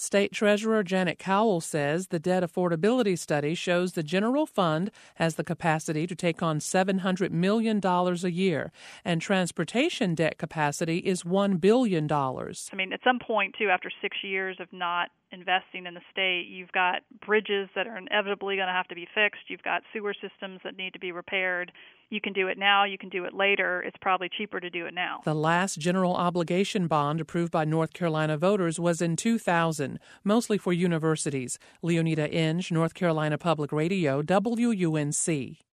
State Treasurer Janet Cowell says the debt affordability study shows the general fund has the capacity to take on $700 million a year, and transportation debt capacity is $1 billion. I mean, at some point, too, after 6 years of not investing in the state, you've got bridges that are inevitably going to have to be fixed. You've got sewer systems that need to be repaired. You can do it now. You can do it later. It's probably cheaper to do it now. The last general obligation bond approved by North Carolina voters was in 2000, mostly for universities. Leonida Inge, North Carolina Public Radio, WUNC.